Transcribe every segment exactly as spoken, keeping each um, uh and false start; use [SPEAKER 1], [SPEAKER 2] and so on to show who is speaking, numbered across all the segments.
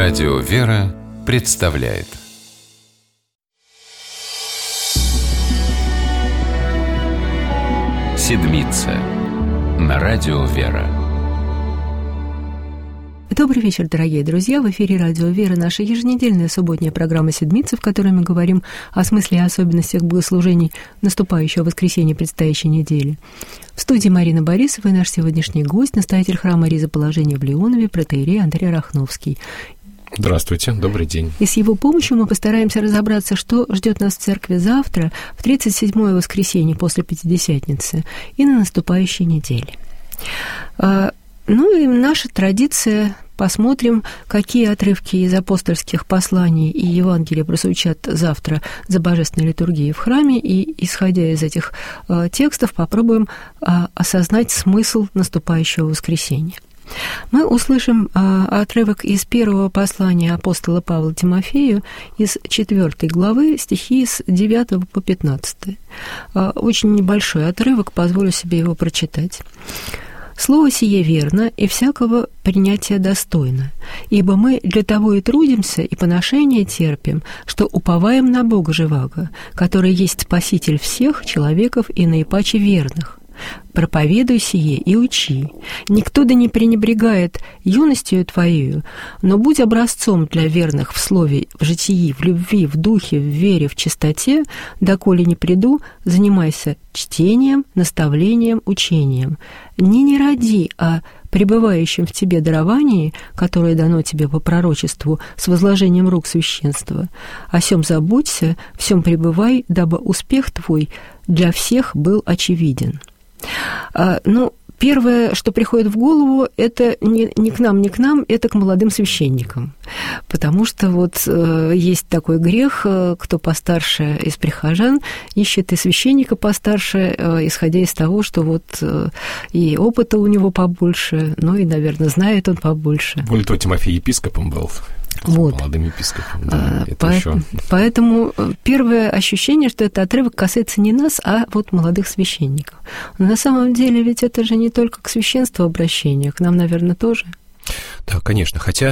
[SPEAKER 1] Радио «Вера» представляет Седмица на Радио «Вера».
[SPEAKER 2] Добрый вечер, дорогие друзья! В эфире Радио «Вера» наша еженедельная субботняя программа «Седмица», в которой мы говорим о смысле и особенностях богослужений наступающего воскресенья предстоящей недели. В студии Марина Борисова и наш сегодняшний гость, настоятель храма Ризоположения в Леонове, протоиерей Андрей Рахновский.
[SPEAKER 3] Здравствуйте, добрый день.
[SPEAKER 2] И с его помощью мы постараемся разобраться, что ждет нас в церкви завтра, в тридцать седьмое воскресенье после Пятидесятницы и на наступающей неделе. Ну и наша традиция. Посмотрим, какие отрывки из апостольских посланий и Евангелия прозвучат завтра за божественной литургией в храме, и, исходя из этих э, текстов, попробуем э, осознать смысл наступающего воскресенья. Мы услышим э, отрывок из первого послания апостола Павла Тимофею из четвёртой главы, стихи с девятого по пятнадцатый. Э, очень небольшой отрывок, позволю себе его прочитать. «Слово сие верно, и всякого принятия достойно, ибо мы для того и трудимся, и поношение терпим, что уповаем на Бога живаго, который есть Спаситель всех человеков и наипаче верных. Проповедуй сие и учи. Никто да не пренебрегает юностью твоею, но будь образцом для верных в слове, в житии, в любви, в духе, в вере, в чистоте, доколе не приду, занимайся чтением, наставлением, учением. Не не роди, а пребывающим в тебе даровании, которое дано тебе по пророчеству с возложением рук священства. О сем забудься, в сем пребывай, дабы успех твой для всех был очевиден». А, ну, первое, что приходит в голову, это не, не к нам, не к нам, это к молодым священникам. Потому что вот э, есть такой грех, э, кто постарше из прихожан ищет и священника постарше, э, исходя из того, что вот э, и опыта у него побольше, ну и, наверное, знает он побольше.
[SPEAKER 3] Более того, Тимофей епископом был.
[SPEAKER 2] Вот.
[SPEAKER 3] Молодым епископом. Да,
[SPEAKER 2] а, по- еще... Поэтому первое ощущение, что этот отрывок касается не нас, а вот молодых священников. Но на самом деле ведь это же не только к священству обращение, к нам, наверное, тоже.
[SPEAKER 3] Да, конечно, хотя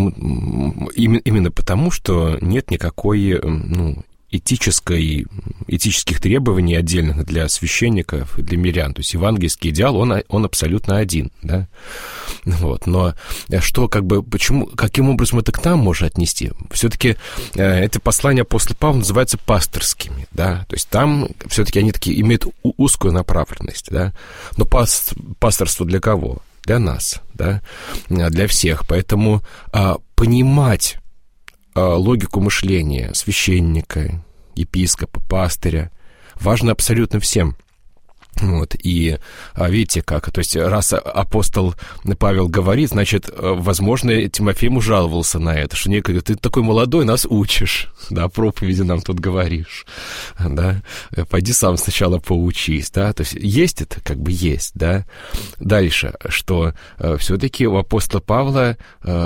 [SPEAKER 3] именно потому, что нет никакой, ну, этической, этических требований отдельных для священников и для мирян. То есть евангельский идеал, он, он абсолютно один, да. Вот. Но что, как бы, почему, каким образом это к нам можно отнести? Все-таки э, это послание апостола Павла называется пасторскими, да. То есть там все-таки они такие имеют узкую направленность, да. Но пас, пасторство для кого? Для нас, да, для всех. Поэтому э, понимать логику мышления священника, епископа, пастыря важно абсолютно всем. Вот, и видите как, то есть раз апостол Павел говорит, значит, возможно, Тимофей ему жаловался на это, что некогда ты такой молодой, нас учишь, да, проповеди нам тут говоришь, да, пойди сам сначала поучись, да, то есть есть это, как бы есть, да. Дальше, что все-таки у апостола Павла,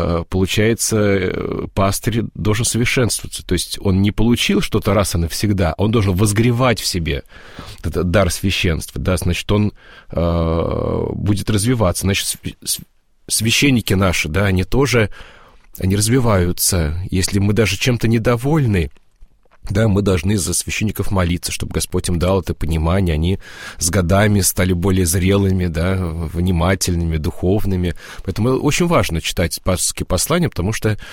[SPEAKER 3] получается, пастырь должен совершенствоваться, то есть он не получил что-то раз и навсегда, он должен возгревать в себе этот дар священства. Да, значит, он э, будет развиваться. Значит, священники наши, да, они тоже, они развиваются. Если мы даже чем-то недовольны, да, мы должны за священников молиться, чтобы Господь им дал это понимание. Они с годами стали более зрелыми, да, внимательными, духовными. Поэтому очень важно читать пасторские послания, потому что, э,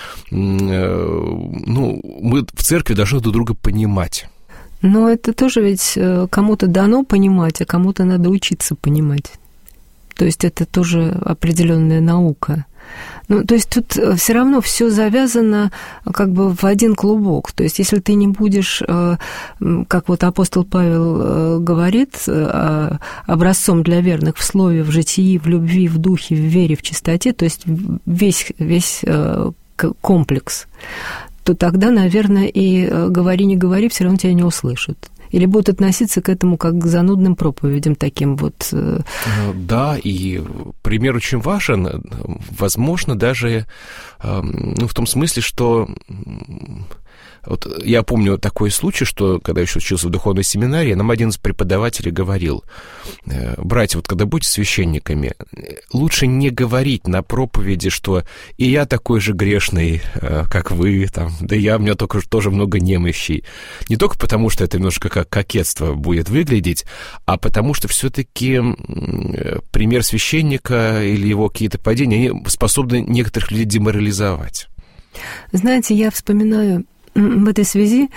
[SPEAKER 3] ну, мы в церкви должны друг друга понимать.
[SPEAKER 2] Но это тоже ведь кому-то дано понимать, а кому-то надо учиться понимать. То есть это тоже определенная наука. Ну, то есть тут все равно все завязано как бы в один клубок. То есть если ты не будешь, как вот апостол Павел говорит, образцом для верных в слове, в житии, в любви, в духе, в вере, в чистоте, то есть весь, весь комплекс, то тогда, наверное, и говори, не говори, все равно тебя не услышат. Или будут относиться к этому как к занудным проповедям таким вот.
[SPEAKER 3] Да, и пример очень важен, возможно, даже ну, в том смысле, что Вот я помню такой случай, что когда я еще учился в духовной семинарии, нам один из преподавателей говорил: братья, вот когда будете священниками, лучше не говорить на проповеди, что и я такой же грешный, как вы, там, да я, у меня только тоже много немощей. Не только потому, что это немножко как кокетство будет выглядеть, а потому что все-таки пример священника или его какие-то падения, они способны некоторых людей деморализовать.
[SPEAKER 2] Знаете, я вспоминаю в этой связи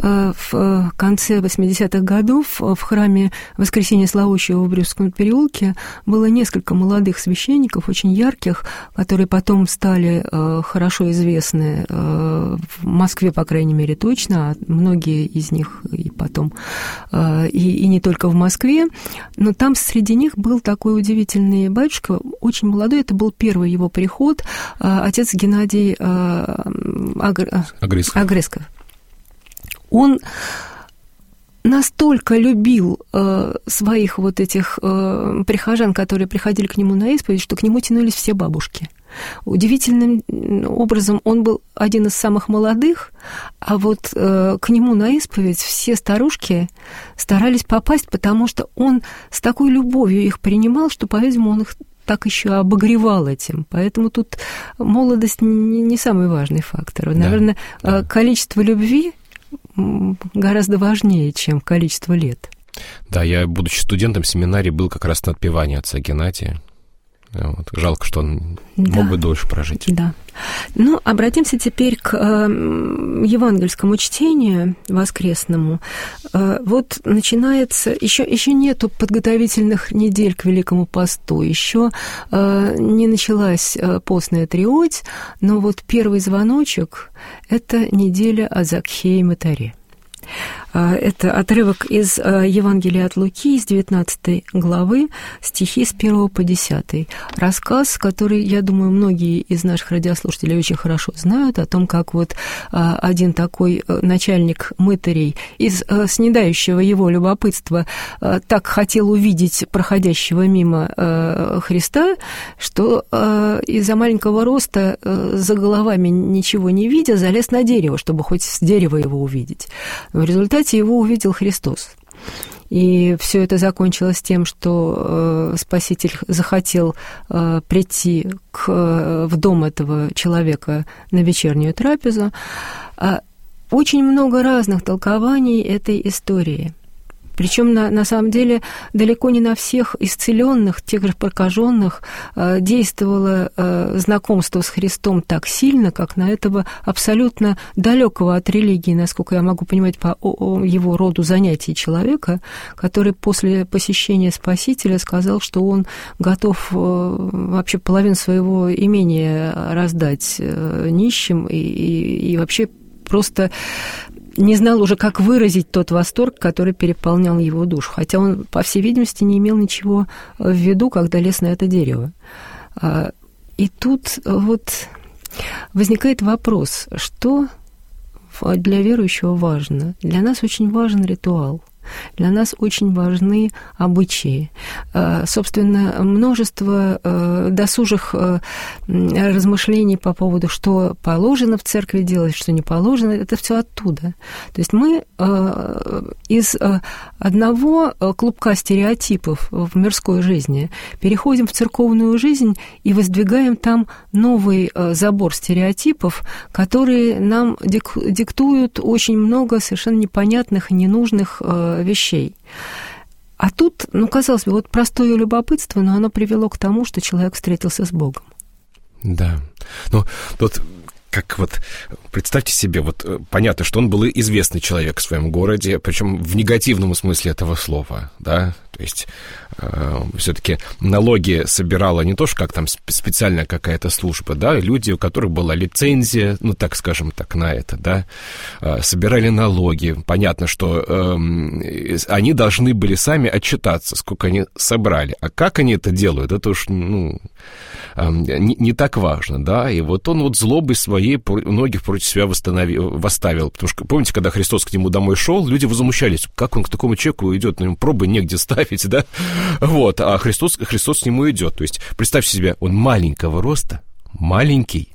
[SPEAKER 2] в конце восьмидесятых годов в храме Воскресения Славущего в Брюсовском переулке было несколько молодых священников, очень ярких, которые потом стали хорошо известны в Москве, по крайней мере, точно, а многие из них и потом, и, и не только в Москве, но там среди них был такой удивительный батюшка, очень молодой, это был первый его приход, отец Геннадий Агр... Агресков. Он настолько любил э, своих вот этих э, прихожан, которые приходили к нему на исповедь, что к нему тянулись все бабушки. Удивительным образом он был один из самых молодых, а вот э, к нему на исповедь все старушки старались попасть, потому что он с такой любовью их принимал, что, по-видимому, он их так еще обогревал этим. Поэтому тут молодость не, не самый важный фактор. Наверное, да, да. Количество любви гораздо важнее, чем количество лет.
[SPEAKER 3] Да, я, будучи студентом семинарии, был как раз на отпевании отца Геннадия. Вот. Жалко, что он да. мог бы дольше прожить.
[SPEAKER 2] Да. Ну, обратимся теперь к э, евангельскому чтению воскресному. Э, вот начинается, еще, еще нету подготовительных недель к Великому посту, еще э, не началась э, постная триодь, но вот первый звоночек – это неделя о Закхее Мытаре. Это отрывок из Евангелия от Луки, из девятнадцатой главы, стихи с первого по десятый. Рассказ, который, я думаю, многие из наших радиослушателей очень хорошо знают, о том, как вот один такой начальник мытарей из снедающего его любопытства так хотел увидеть проходящего мимо Христа, что из-за маленького роста, за головами ничего не видя, залез на дерево, чтобы хоть с дерева его увидеть. В результате его увидел Христос. И все это закончилось тем, что Спаситель захотел прийти к, в дом этого человека на вечернюю трапезу. Очень много разных толкований этой истории. Причем на, на самом деле далеко не на всех исцеленных, тех же прокаженных, э, действовало э, знакомство с Христом так сильно, как на этого абсолютно далекого от религии, насколько я могу понимать, по о, о его роду занятий человека, который после посещения Спасителя сказал, что он готов э, вообще половину своего имения раздать э, нищим и, и, и вообще просто не знал уже, как выразить тот восторг, который переполнял его душу. Хотя он, по всей видимости, не имел ничего в виду, когда лез на это дерево. И тут вот возникает вопрос, что для верующего важно? Для нас очень важен ритуал. Для нас очень важны обычаи. Собственно, множество досужих размышлений по поводу, что положено в церкви делать, что не положено, это все оттуда. То есть мы из одного клубка стереотипов в мирской жизни переходим в церковную жизнь и воздвигаем там новый забор стереотипов, которые нам диктуют очень много совершенно непонятных и ненужных вещей. А тут, ну, казалось бы, вот простое любопытство, но оно привело к тому, что человек встретился с Богом.
[SPEAKER 3] Да. Ну, вот как вот, представьте себе, вот понятно, что он был известный человек в своем городе, причем в негативном смысле этого слова, да, то есть э, все-таки налоги собирала не то, что как там специальная какая-то служба, да, люди, у которых была лицензия, ну, так скажем так, на это, да, э, собирали налоги, понятно, что э, они должны были сами отчитаться, сколько они собрали, а как они это делают, это уж, ну, э, не, не так важно, да, и вот он вот злобой своей многих против себя восстановил, восставил. Потому что, помните, когда Христос к нему домой шел, люди возмущались, как он к такому человеку идет, на нем пробы негде ставить, да? Вот, а Христос, Христос к нему идет. То есть, представьте себе, он маленького роста, маленький,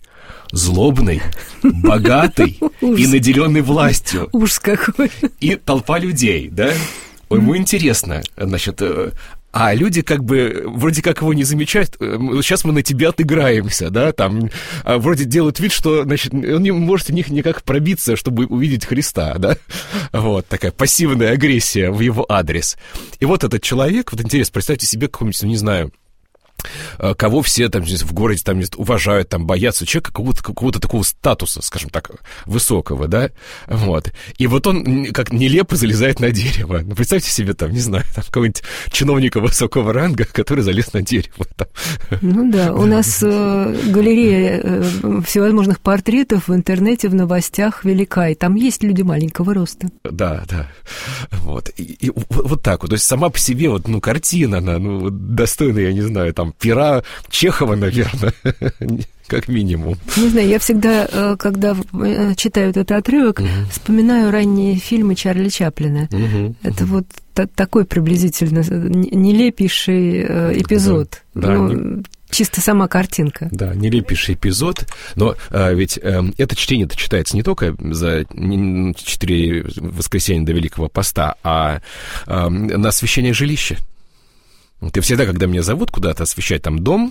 [SPEAKER 3] злобный, богатый и наделенный властью.
[SPEAKER 2] Ужас какой.
[SPEAKER 3] И толпа людей, да? Ему интересно, значит... А люди как бы вроде как его не замечают. Сейчас мы на тебя отыграемся, да, там вроде делают вид, что, значит, он не может у них никак пробиться, чтобы увидеть Христа, да. Вот такая пассивная агрессия в его адрес. И вот этот человек, вот интересно, представьте себе какого-нибудь, ну, не знаю, кого все там в городе там уважают, там боятся, человека какого-то, какого-то такого статуса, скажем так, высокого, да, вот. И вот он как нелепо залезает на дерево. Ну, представьте себе там, не знаю, там какого-нибудь чиновника высокого ранга, который залез на дерево. Там.
[SPEAKER 2] Ну да, у нас э, галерея э, всевозможных портретов в интернете, в новостях велика, и там есть люди маленького роста.
[SPEAKER 3] Да, да, вот. И, и вот так вот, то есть сама по себе вот, ну, картина, она, ну, достойна, я не знаю, там, пера Чехова, наверное, как минимум. Не
[SPEAKER 2] знаю, я всегда, когда читаю этот отрывок, угу. вспоминаю ранние фильмы Чарли Чаплина. Угу. Это угу. вот та- такой приблизительно нелепейший эпизод. Да, ну, не... Чисто сама картинка.
[SPEAKER 3] Да, нелепейший эпизод. Но а, ведь а, это чтение-то читается не только за четыре воскресенья до Великого Поста, а, а на освящение жилища. И всегда, когда меня зовут куда-то освещать там дом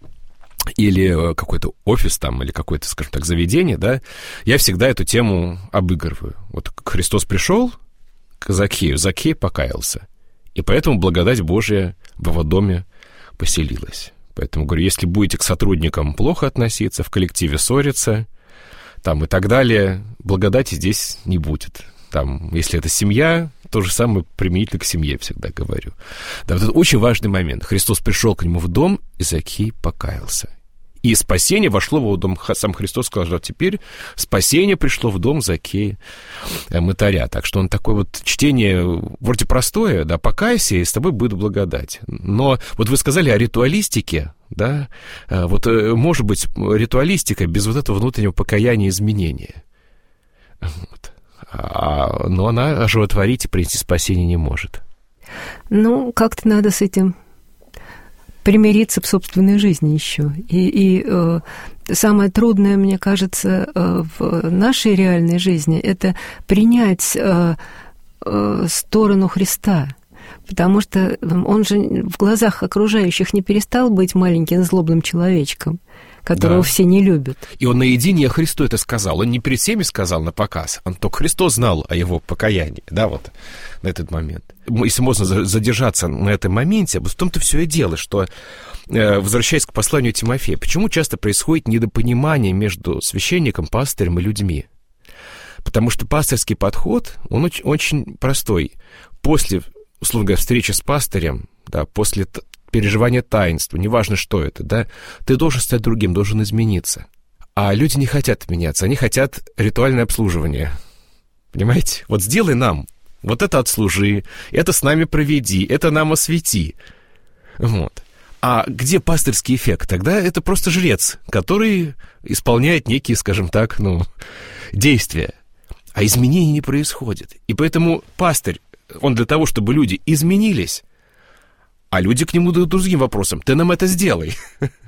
[SPEAKER 3] или какой-то офис там, или какое-то, скажем так, заведение, да, я всегда эту тему обыгрываю. Вот Христос пришел к Закхею, Закхей покаялся, и поэтому благодать Божия в его доме поселилась. Поэтому, говорю, если будете к сотрудникам плохо относиться, в коллективе ссориться, там и так далее, благодати здесь не будет. Там, если это семья, то же самое применительно к семье всегда говорю. Да, вот это очень важный момент. Христос пришел к нему в дом, и Закхей покаялся. И спасение вошло в его дом. Сам Христос сказал, что теперь спасение пришло в дом Закхея мытаря. Так что он такое вот чтение вроде простое, да, покайся, и с тобой будет благодать. Но вот вы сказали о ритуалистике, да, вот может быть ритуалистика без вот этого внутреннего покаяния и изменения. Вот. А, но она оживотворить и принести спасение не может.
[SPEAKER 2] Ну, как-то надо с этим примириться в собственной жизни еще. И, и э, самое трудное, мне кажется, э, в нашей реальной жизни — это принять э, э, сторону Христа. Потому что он же в глазах окружающих не перестал быть маленьким злобным человечком, которого да. все не любят.
[SPEAKER 3] И он наедине Христу это сказал. Он не перед всеми сказал на показ, он только Христос знал о его покаянии, да, вот, на этот момент. Если можно задержаться на этом моменте, вот в том-то все и дело, что, возвращаясь к посланию Тимофея, почему часто происходит недопонимание между священником, пастырем и людьми? Потому что пастырский подход, он очень, очень простой. После, условно говоря, встречи с пастырем, да, после переживания таинства, неважно, что это, да, ты должен стать другим, должен измениться. А люди не хотят меняться, они хотят ритуальное обслуживание. Понимаете? Вот сделай нам, вот это отслужи, это с нами проведи, это нам освети. Вот. А где пастырский эффект? Тогда это просто жрец, который исполняет некие, скажем так, ну, действия. А изменений не происходит. И поэтому пастырь, он для того, чтобы люди изменились, а люди к нему дают другим вопросом. Ты нам это сделай.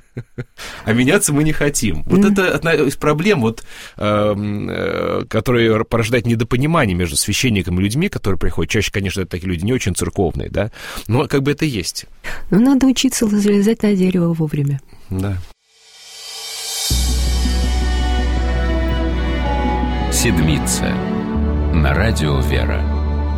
[SPEAKER 3] А меняться мы не хотим. Вот mm-hmm. это одна из проблем, вот, э, э, которая порождает недопонимание между священником и людьми, которые приходят. Чаще, конечно, это такие люди не очень церковные, да, но как бы это есть.
[SPEAKER 2] Но надо учиться залезать на дерево вовремя.
[SPEAKER 3] Да.
[SPEAKER 1] Седмица. На радио «Вера».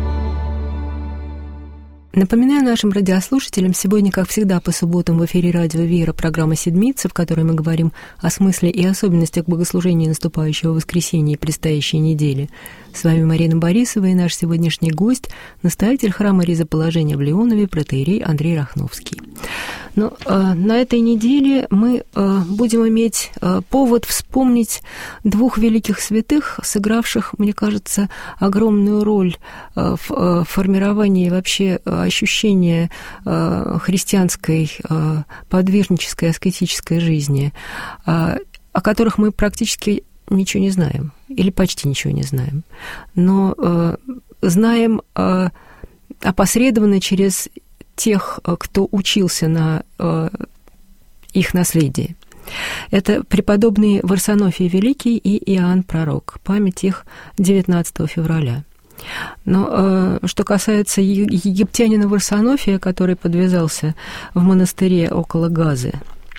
[SPEAKER 2] Напоминаю нашим радиослушателям, сегодня, как всегда, по субботам в эфире радио «Вера» программа «Седмица», в которой мы говорим о смысле и особенностях богослужения наступающего воскресенья и предстоящей недели. С вами Марина Борисова и наш сегодняшний гость, настоятель храма Ризоположения в Леонове, протоиерей Андрей Рахновский. Но э, на этой неделе мы э, будем иметь э, повод вспомнить двух великих святых, сыгравших, мне кажется, огромную роль э, в э, формировании вообще э, ощущения э, христианской э, подвижнической, аскетической жизни, э, о которых мы практически ничего не знаем, или почти ничего не знаем. Но э, знаем э, опосредованно через тех, кто учился на э, их наследии. Это преподобные Варсонофий Великий и Иоанн Пророк. Память их девятнадцатого февраля. Но э, что касается египтянина Варсонофия, который подвязался в монастыре около Газы,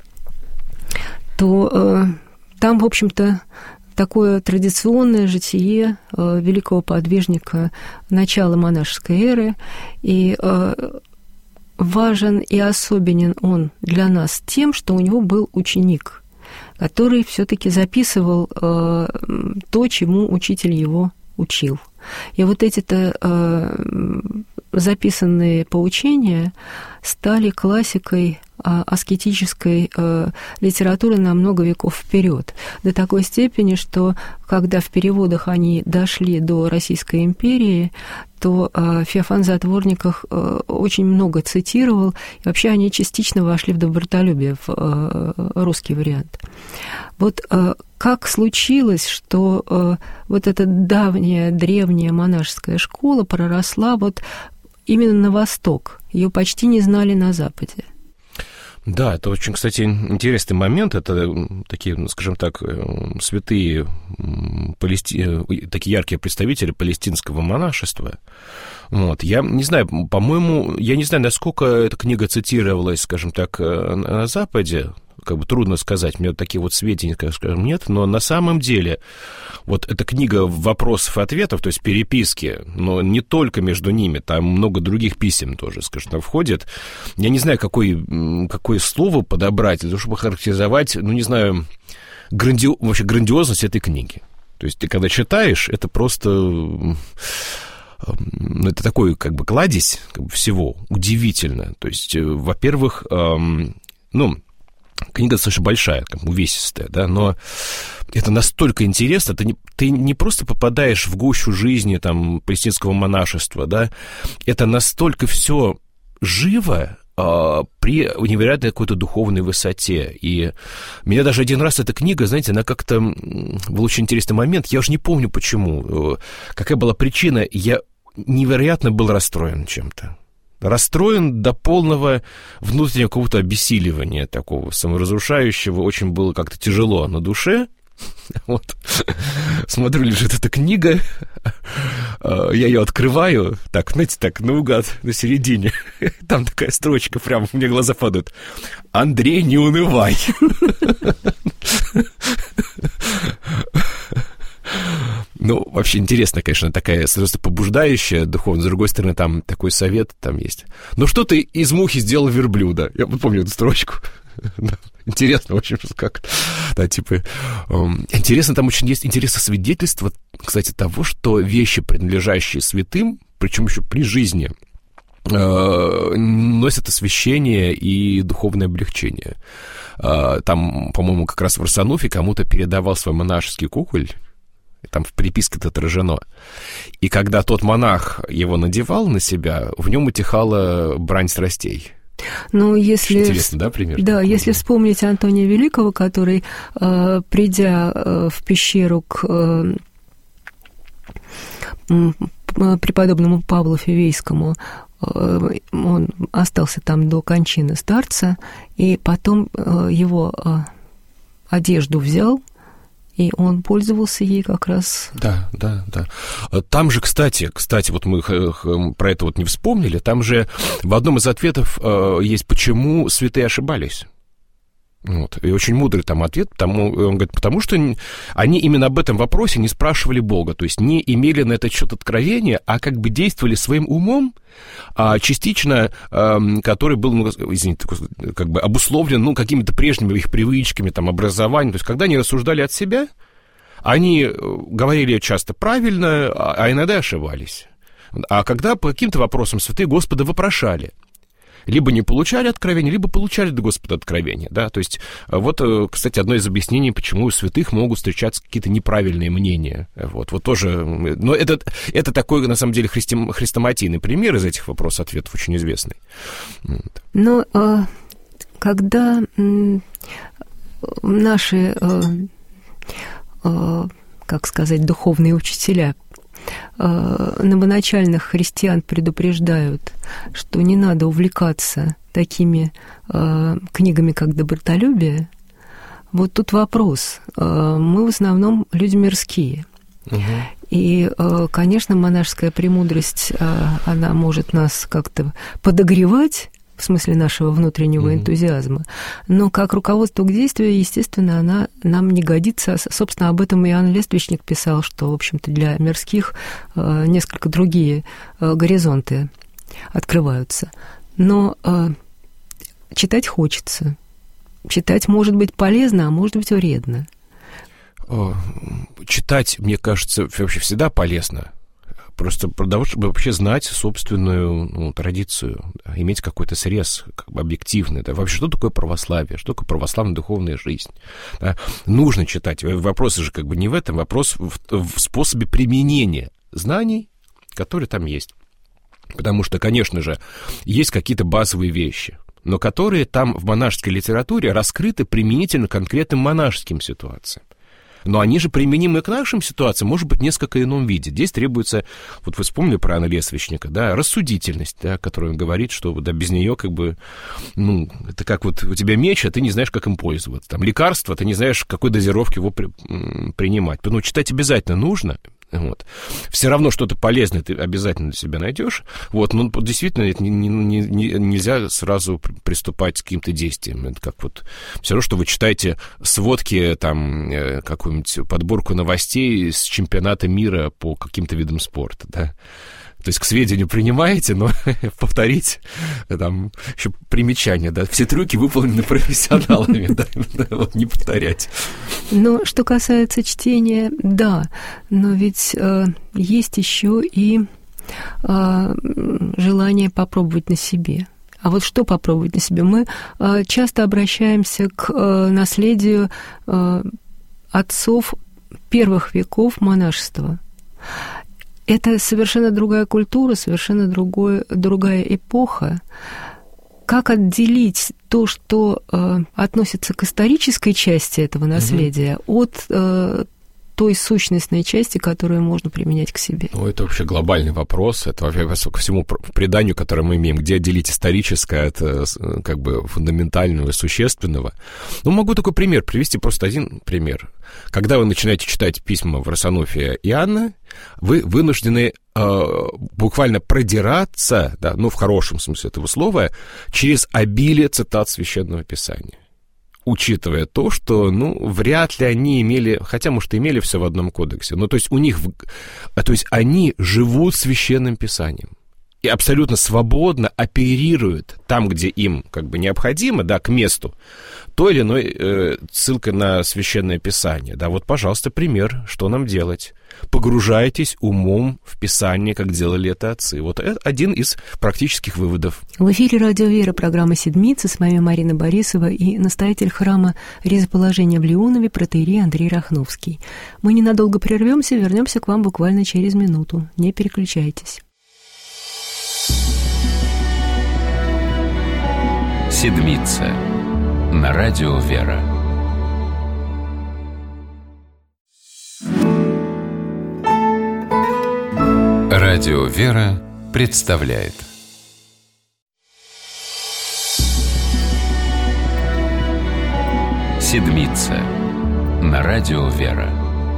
[SPEAKER 2] то э, там, в общем-то, такое традиционное житие э, великого подвижника начала монашеской эры, и э, важен и особенен он для нас тем, что у него был ученик, который все-таки записывал э, то, чему учитель его учил. И вот эти-то э, записанные поучения стали классикой э, аскетической э, литературы на много веков вперед, до такой степени, что когда в переводах они дошли до Российской империи, то э, Феофан Затворников э, очень много цитировал, и вообще они частично вошли в добротолюбие, в э, русский вариант. Вот э, как случилось, что э, вот эта давняя, древняя монашеская школа проросла вот именно на восток, ее почти не знали на Западе.
[SPEAKER 3] Да, это очень, кстати, интересный момент. Это такие, скажем так, святые, палести... такие яркие представители палестинского монашества. Вот. Я не знаю, по-моему, я не знаю, насколько эта книга цитировалась, скажем так, на Западе. Как бы трудно сказать, у меня такие вот сведения, скажем, нет, но на самом деле вот эта книга вопросов и ответов, то есть переписки, но не только между ними, там много других писем тоже, скажем, там входит. Я не знаю, какое, какое слово подобрать для того, чтобы характеризовать, ну, не знаю, гранди... вообще грандиозность этой книги. То есть ты когда читаешь, это просто... Ну, это такой, как бы, кладезь как бы, всего, удивительно. То есть, во-первых, эм, ну... Книга достаточно большая, как увесистая, да, но это настолько интересно, ты не, ты не просто попадаешь в гущу жизни там, палестинского монашества, да, это настолько все живо а, при невероятной какой-то духовной высоте. И меня даже один раз эта книга, знаете, она как-то... Был очень интересный момент, я уже не помню почему, какая была причина, я невероятно был расстроен чем-то. Расстроен до полного внутреннего какого-то обессиливания такого саморазрушающего. Очень было как-то тяжело на душе. Вот. Смотрю, лежит эта книга. Я ее открываю. Так, знаете, так, наугад, на середине. Там такая строчка, прямо мне глаза падают. «Андрей, не унывай». Ну, вообще интересно, конечно, такая просто побуждающая духовно. С другой стороны, там такой совет там есть. Ну, что ты из мухи сделал верблюда? Я помню эту строчку. Интересно, в общем, как... Да, типа... Интересно, там очень есть интересное свидетельство, кстати, того, что вещи, принадлежащие святым, причем еще при жизни, носят освящение и духовное облегчение. Там, по-моему, как раз Варсонофий кому-то передавал свой монашеский куколь. Там в приписке это отражено. И когда тот монах его надевал на себя, в нем утихала брань страстей.
[SPEAKER 2] Ну, если...
[SPEAKER 3] Интересно, да, пример?
[SPEAKER 2] Да,
[SPEAKER 3] такой?
[SPEAKER 2] Если вспомнить Антония Великого, который, э, придя э, в пещеру к э, преподобному Павлу Фивейскому, э, он остался там до кончины старца, и потом э, его э, одежду взял, и он пользовался ей как раз...
[SPEAKER 3] Да, да, да. Там же, кстати, кстати, вот мы про это вот не вспомнили, там же в одном из ответов есть «Почему святые ошибались?». Вот. И очень мудрый там ответ, потому, он говорит, потому что они именно об этом вопросе не спрашивали Бога, то есть не имели на этот счет откровения, а как бы действовали своим умом, а частично, а, который был, ну, извините, как бы обусловлен, ну, какими-то прежними их привычками, там, образованием, то есть когда они рассуждали от себя, они говорили часто правильно, а иногда ошибались. А когда по каким-то вопросам святые Господа вопрошали, либо не получали откровения, либо получали от Господа откровения, да, то есть вот, кстати, одно из объяснений, почему у святых могут встречаться какие-то неправильные мнения, вот, вот тоже, но это, это такой, на самом деле, христом, хрестоматийный пример из этих вопросов-ответов, очень известный.
[SPEAKER 2] Но когда наши, как сказать, духовные учителя новоначальных христиан предупреждают, что не надо увлекаться такими э, книгами, как «Добротолюбие», Вот тут вопрос. Мы в основном люди мирские. Угу. И, конечно, монашеская премудрость, она может нас как-то подогревать, в смысле нашего внутреннего mm-hmm. энтузиазма, но как руководство к действию, естественно, она нам не годится. Собственно, об этом Иоанн Лествичник писал, что, в общем-то, для мирских несколько другие горизонты открываются. Но читать хочется. Читать может быть полезно, а может быть вредно.
[SPEAKER 3] Читать, мне кажется, вообще всегда полезно. Просто для того, чтобы вообще знать собственную ну, традицию, да, иметь какой-то срез как бы объективный. Да, вообще, что такое православие, что такое православная духовная жизнь. Да. Нужно читать. Вопрос же как бы не в этом, вопрос в, в способе применения знаний, которые там есть. Потому что, конечно же, есть какие-то базовые вещи, но которые там в монашеской литературе раскрыты применительно конкретным монашеским ситуациям. Но они же применимы к нашим ситуациям, может быть, в несколько ином виде. Здесь требуется, вот вы вспомнили про Иоанна Лествичника, да, рассудительность, да, которую он говорит, что да, без нее как бы, ну, это как вот у тебя меч, а ты не знаешь, как им пользоваться. Там лекарство, ты не знаешь, какой дозировки его при, принимать. Поэтому читать обязательно нужно. Вот. Все равно что-то полезное ты обязательно для себя найдешь. Вот. Но действительно это не, не, не, нельзя сразу приступать к каким-то действиям. Это как вот все равно, что вы читаете сводки, там, какую-нибудь подборку новостей с чемпионата мира по каким-то видам спорта, да. То есть к сведению принимаете, но повторить там еще примечание, да, все трюки выполнены профессионалами, да, вот не повторять.
[SPEAKER 2] Но что касается чтения, да, но ведь э, есть еще и э, желание попробовать на себе. А вот что попробовать на себе? Мы э, часто обращаемся к э, наследию э, отцов первых веков монашества. Это совершенно другая культура, совершенно другой, другая эпоха. Как отделить то, что э, относится к исторической части этого наследия, mm-hmm. от э, той сущностной части, которую можно применять к себе?
[SPEAKER 3] Ну, это вообще глобальный вопрос. Это вообще ко всему преданию, которое мы имеем, где отделить историческое от как бы фундаментального и существенного. Ну, могу такой пример привести, просто один пример. Когда вы начинаете читать письма в Варсонофия Иоанна, вы вынуждены э, буквально продираться, да, ну, в хорошем смысле этого слова, через обилие цитат Священного Писания. Учитывая то, что, ну, вряд ли они имели, хотя, может, и имели все в одном кодексе, но то есть у них, то есть они живут Священным Писанием и абсолютно свободно оперируют там, где им как бы необходимо, да, к месту, той или иной э, ссылкой на Священное Писание. Да, вот, пожалуйста, пример, что нам делать. Погружайтесь умом в Писание, как делали это отцы. Вот это один из практических выводов.
[SPEAKER 2] В эфире «Радио Вера», программа «Седмица». С вами Марина Борисова и настоятель храма Ризоположения в Леонове протоиерей Андрей Рахновский. Мы ненадолго прервемся, вернемся к вам буквально через минуту. Не переключайтесь.
[SPEAKER 1] «Седмица» на радио «Вера». Радио «Вера» представляет «Седмица» на радио «Вера».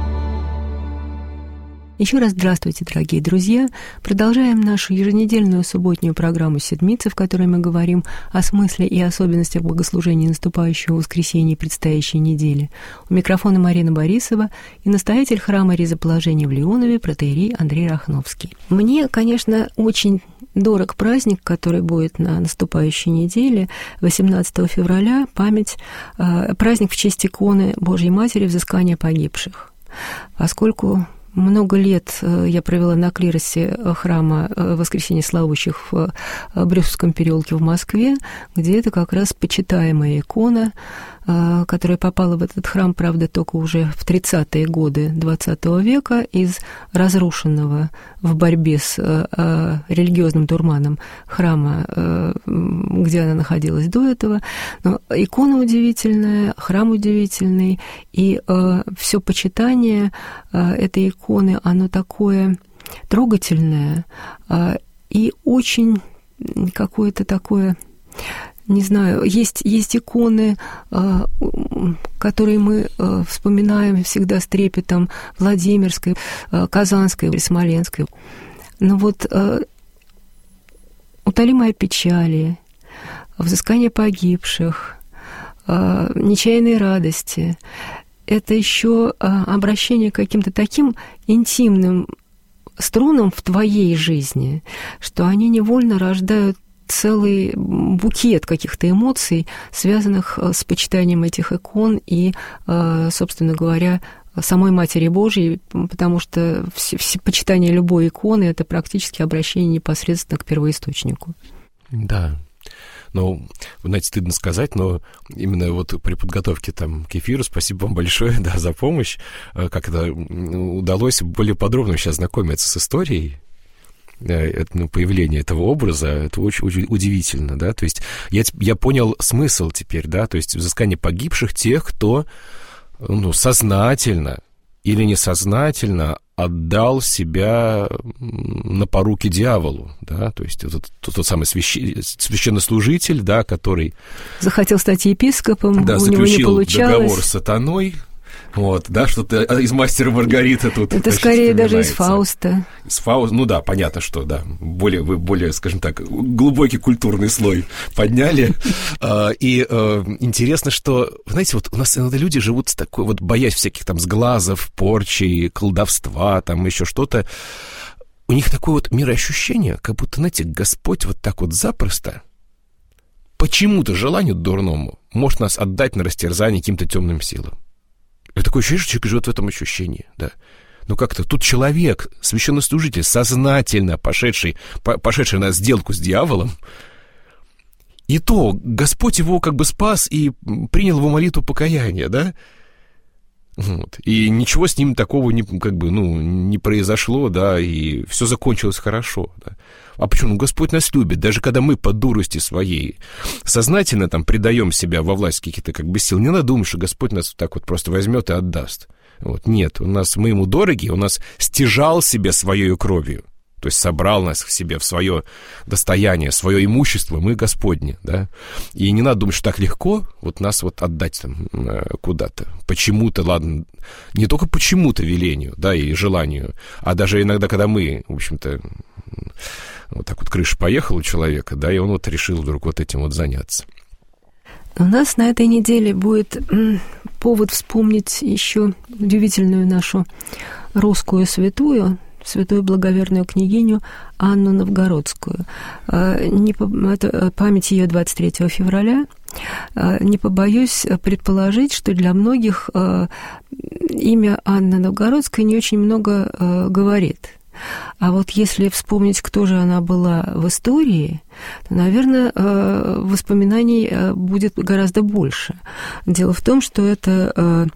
[SPEAKER 2] Еще раз здравствуйте, дорогие друзья. Продолжаем нашу еженедельную субботнюю программу «Седмица», в которой мы говорим о смысле и особенностях богослужения наступающего воскресенья и предстоящей недели. У микрофона Марина Борисова и настоятель храма Ризоположения в Леонове протоиерей Андрей Рахновский. Мне, конечно, очень дорог праздник, который будет на наступающей неделе, восемнадцатого февраля, память, праздник в честь иконы Божьей Матери Взыскания погибших. Поскольку много лет я провела на клиросе храма Воскресения Славущих в Брюсовском переулке в Москве, где это как раз почитаемая икона, которая попала в этот храм, правда, только уже в тридцатые годы двадцатого века из разрушенного в борьбе с религиозным дурманом храма, где она находилась до этого. Но икона удивительная, храм удивительный, и все почитание этой иконы, оно такое трогательное и очень какое-то такое не знаю, есть, есть иконы, которые мы вспоминаем всегда с трепетом, Владимирской, Казанской, Смоленской. Но вот «Утоли мои печали», «Взыскание погибших», «Нечаянные радости» — это еще обращение к каким-то таким интимным струнам в твоей жизни, что они невольно рождают целый букет каких-то эмоций, связанных с почитанием этих икон и, собственно говоря, самой Матери Божьей, потому что все, все почитание любой иконы — это практически обращение непосредственно к первоисточнику. Да.
[SPEAKER 3] Ну, знаете, стыдно сказать, но именно вот при подготовке там к эфиру, спасибо вам большое, да, за помощь, как это удалось более подробно сейчас знакомиться с историей, это, ну, появление этого образа, это очень, очень удивительно, да, то есть я, я понял смысл теперь, да, то есть взыскание погибших тех, кто, ну, сознательно или несознательно отдал себя на поруки дьяволу, да, то есть это тот, тот самый священ... священнослужитель, да, который...
[SPEAKER 2] захотел стать епископом,
[SPEAKER 3] да,
[SPEAKER 2] у него не получалось.
[SPEAKER 3] Договор с сатаной, вот, да, что-то из «Мастера Маргариты» тут...
[SPEAKER 2] Это скорее даже из Фауста.
[SPEAKER 3] Из Фауста, ну да, понятно, что, да, более, вы более, скажем так, глубокий культурный слой подняли. И интересно, что, знаете, вот у нас иногда люди живут с такой, вот боясь всяких там сглазов, порчи, колдовства, там еще что-то. У них такое вот мироощущение, как будто, знаете, Господь вот так вот запросто, почему-то желанию дурному, может нас отдать на растерзание каким-то темным силам. И такое ощущение, что человек живет в этом ощущении, да. Ну как-то тут человек, священнослужитель, сознательно пошедший, по, пошедший на сделку с дьяволом, и то Господь его как бы спас и принял его молитву покаяния, да. Вот. И ничего с ним такого не, как бы, ну, не произошло, да, и все закончилось хорошо, да. А почему? Ну, Господь нас любит, даже когда мы по дурости своей сознательно там предаем себя во власть каких-то как бы сил, не надо думать, что Господь нас так вот просто возьмет и отдаст. Вот. Нет, у нас, мы ему дороги, он нас стяжал себе своей кровью, то есть собрал нас в себе, в свое достояние, свое имущество, мы Господни, да. И не надо думать, что так легко вот нас вот отдать там куда-то, почему-то, ладно, не только почему-то велению, да, и желанию, а даже иногда, когда мы, в общем-то, вот так вот крыша поехала у человека, да, и он вот решил вдруг вот этим вот заняться.
[SPEAKER 2] У нас на этой неделе будет повод вспомнить еще удивительную нашу русскую святую, святую благоверную княгиню Анну Новгородскую. Это память ее двадцать третьего февраля. Не побоюсь предположить, что для многих имя Анны Новгородской не очень много говорит. А вот если вспомнить, кто же она была в истории, то, наверное, воспоминаний будет гораздо больше. Дело в том, что это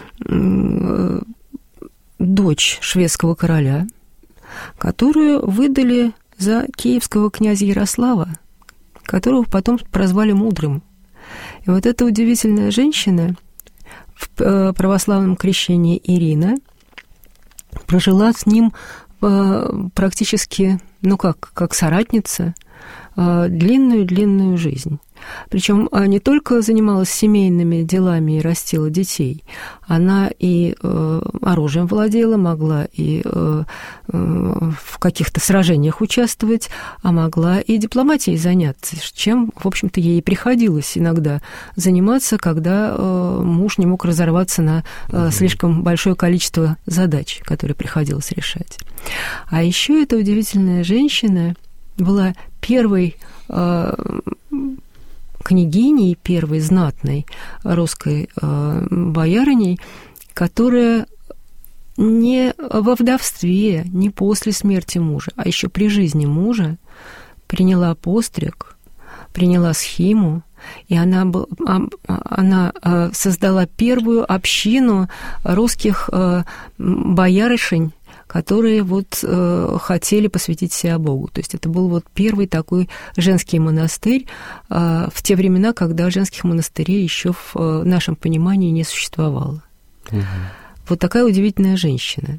[SPEAKER 2] дочь шведского короля, которую выдали за киевского князя Ярослава, которого потом прозвали Мудрым. И вот эта удивительная женщина в православном крещении Ирина прожила с ним практически, ну как, как соратница, длинную-длинную жизнь. Причем не только занималась семейными делами и растила детей, она и э, оружием владела, могла и э, э, в каких-то сражениях участвовать, а могла и дипломатией заняться, чем, в общем-то, ей приходилось иногда заниматься, когда э, муж не мог разорваться на э, слишком большое количество задач, которые приходилось решать. А еще эта удивительная женщина была первой э, княгиней, первой знатной русской э, боярыней, которая не во вдовстве, не после смерти мужа, а еще при жизни мужа приняла постриг, приняла схиму, и она, был, она создала первую общину русских боярышень, которые вот э, хотели посвятить себя Богу. То есть это был вот первый такой женский монастырь э, в те времена, когда женских монастырей еще в э, нашем понимании не существовало. Угу. Вот такая удивительная женщина.